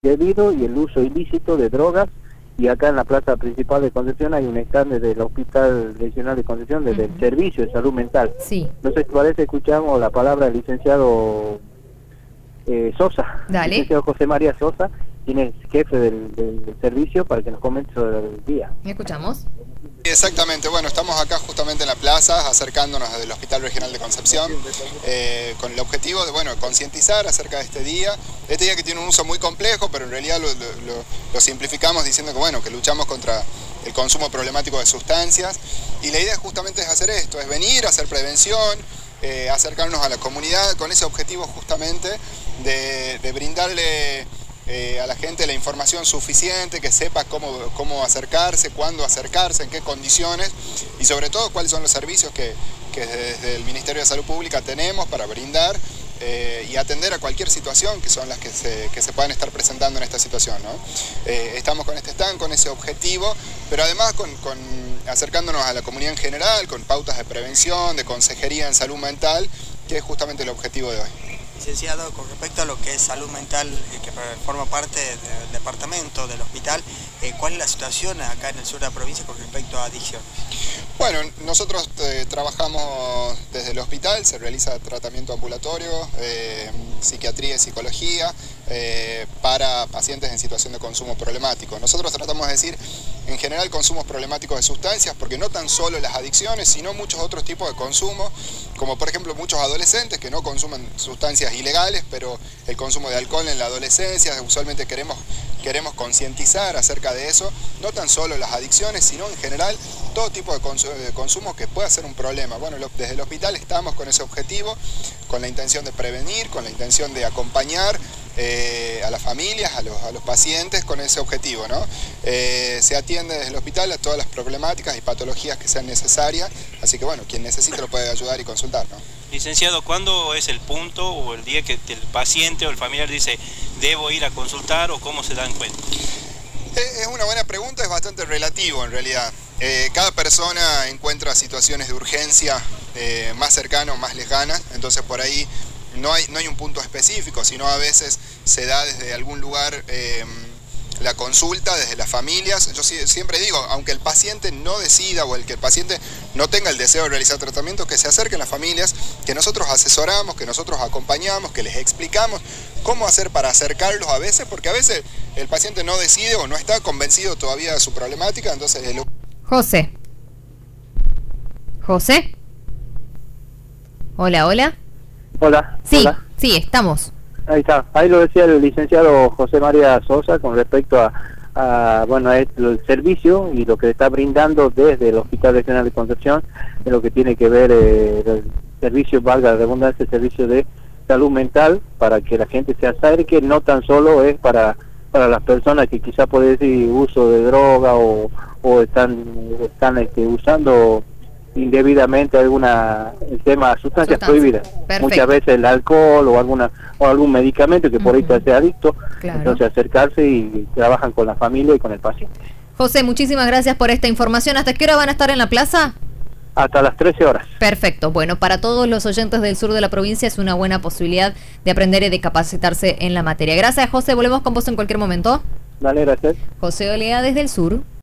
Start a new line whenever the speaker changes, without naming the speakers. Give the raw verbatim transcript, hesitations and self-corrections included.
indebido y el uso ilícito de drogas. Y acá en la plaza principal de Concepción hay un stand del Hospital Regional de Concepción, desde uh-huh. el Servicio de Salud Mental.
Sí.
No sé si parece, escuchamos la palabra del licenciado eh, Sosa,
Dale.
licenciado José María Sosa, quien es jefe del, del, del servicio, para que nos comente sobre el día.
¿Me escuchamos?
Exactamente, bueno, estamos acá justamente en la plaza, acercándonos desde el Hospital Regional de Concepción, eh, con el objetivo de, bueno, concientizar acerca de este día, este día que tiene un uso muy complejo, pero en realidad lo, lo, lo simplificamos diciendo que, bueno, que luchamos contra el consumo problemático de sustancias, y la idea justamente es hacer esto, es venir, hacer prevención, eh, acercarnos a la comunidad con ese objetivo justamente de, de brindarle Eh, a la gente la información suficiente, que sepa cómo, cómo acercarse, cuándo acercarse, en qué condiciones y sobre todo cuáles son los servicios que, que desde el Ministerio de Salud Pública tenemos para brindar eh, y atender a cualquier situación que son las que se, que se puedan estar presentando en esta situación, ¿no? Eh, estamos con este stand, con ese objetivo, pero además con, con acercándonos a la comunidad en general, con pautas de prevención, de consejería en salud mental, que es justamente el objetivo de hoy.
Licenciado, con respecto a lo que es salud mental, eh, que forma parte del departamento, del hospital, eh, ¿cuál es la situación acá en el sur de la provincia con respecto a adicción?
Bueno, nosotros eh, trabajamos desde el hospital, se realiza tratamiento ambulatorio, eh, psiquiatría y psicología eh, para pacientes en situación de consumo problemático. Nosotros tratamos de decir, en general, consumos problemáticos de sustancias, porque no tan solo las adicciones, sino muchos otros tipos de consumo, como por ejemplo muchos adolescentes que no consumen sustancias ilegales, pero el consumo de alcohol en la adolescencia, usualmente queremos, queremos concientizar acerca de eso, no tan solo las adicciones, sino en general todo tipo de, cons de consumo que pueda ser un problema. Bueno, lo, desde el hospital estamos con ese objetivo, con la intención de prevenir, con la intención de acompañar eh, a las familias, a los, a los pacientes con ese objetivo, ¿no? Eh, se atiende desde el hospital a todas las problemáticas y patologías que sean necesarias, así que bueno, quien necesite lo puede ayudar y consultar, ¿no?
Licenciado, ¿cuándo es el punto o el día que el paciente o el familiar dice debo ir a consultar o cómo se dan cuenta?
Es una buena pregunta, es bastante relativo en realidad. Eh, cada persona encuentra situaciones de urgencia eh, más cercanas o más lejanas, entonces por ahí no hay, no hay un punto específico, sino a veces se da desde algún lugar eh, la consulta, desde las familias. Yo siempre digo, aunque el paciente no decida o el que el paciente no tenga el deseo de realizar tratamiento, que se acerquen las familias, que nosotros asesoramos, que nosotros acompañamos, que les explicamos cómo hacer para acercarlos a veces, porque a veces el paciente no decide o no está convencido todavía de su problemática, entonces... El...
José. José. Hola, hola.
Hola.
Sí,
hola.
sí, estamos.
Ahí está, ahí lo decía el licenciado José María Sosa con respecto a, a bueno, a esto, el servicio y lo que está brindando desde el Hospital Regional de Concepción, en lo que tiene que ver eh, el servicio, valga la redundancia, el servicio de salud mental, para que la gente se acerque, no tan solo es para para las personas que quizá puede decir uso de droga o, o están están este, usando indebidamente alguna el tema sustancias
Sustancia.
prohibidas.
Perfecto.
Muchas veces el alcohol o alguna o algún medicamento que por uh-huh. ahí te hace adicto,
claro.
Entonces acercarse y trabajan con la familia y con el paciente.
José, muchísimas gracias por esta información. ¿Hasta qué hora van a estar en la plaza?
Hasta las trece horas.
Perfecto. Bueno, para todos los oyentes del sur de la provincia es una buena posibilidad de aprender y de capacitarse en la materia. Gracias, José. Volvemos con vos en cualquier momento.
Dale, gracias.
José Olea desde el sur.